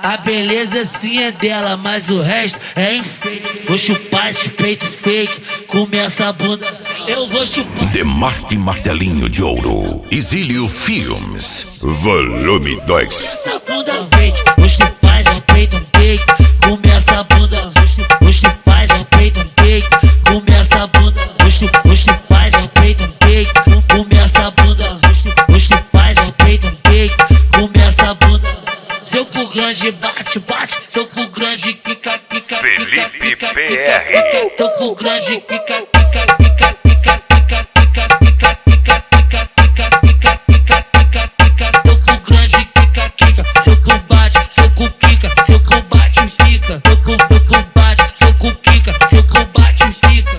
A beleza sim é dela, mas o resto é enfeite. Vou chupar esse peito fake, comer essa bunda, eu vou chupar. Demarque Martelinho de Ouro, Exílio Filmes, Volume 2. Essa bunda fake, vou chupar esse peito fake, comer essa bunda. Vou chupar esse peito fake, comer essa bunda. Vou chupar esse peito fake, comer essa bunda. Vou chupar esse peito fake, comer essa bunda. Seu cu grande bate, bate, seu cu grande pica, pica, pica, pica, pica, pica, seu cu grande pica, pica, pica, pica, pica, pica, pica, pica, pica, pica, pica, pica, pica, pica, seu cu grande pica, pica, seu cu bate, seu cu pica, seu cu bate e fica, seu cu bate, seu cu pica, seu cu bate e fica.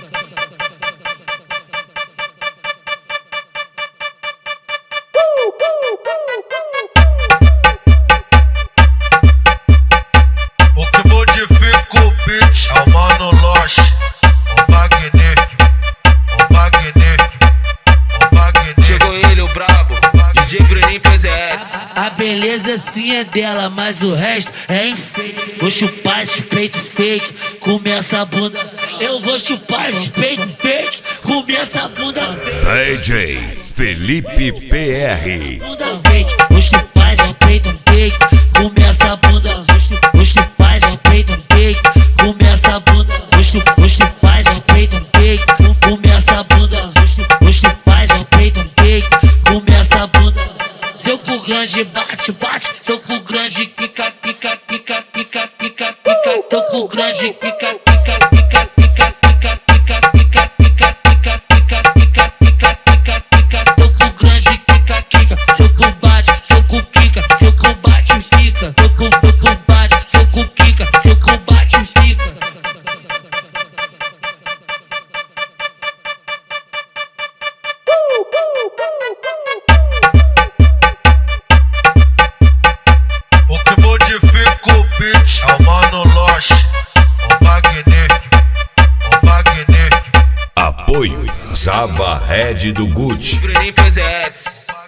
O que modifica o beat é o Mano Loche, o magnífico, o magnífico, o magnífico. Chegou ele, o brabo, DJ Bruninho PZS. A beleza sim é dela, mas o resto é enfeite. Vou chupar esse peito fake, comer essa bunda. Eu vou chupar esse peito fake, comer essa bunda fake. DJ Felipe PR. Bunda fake, vou chupar esse peito fake, comer essa bunda. Vou chupar esse peito fake, comer essa bunda. Vou chupar esse peito fake, comer essa bunda. Vou chupar esse peito fake, comer essa bunda. Seu cu grande bate, bate, seu cu grande pica, pica, pica, pica, pica, pica, seu cu grande pica, pica, pica, pica, pica, pica, pica, pica, pica, pica, pica, pica, pica, pica, seu cu grande pica, pica, seu cu bate, seu cu pica, seu cu bate e fica, seu cu bate, seu cu pica, seu cu bate e fica. O que modifica o beat é o Mano Loche, o magnífico, o magnífico. Apoio Java Red do Gucci. Bruninho PZS.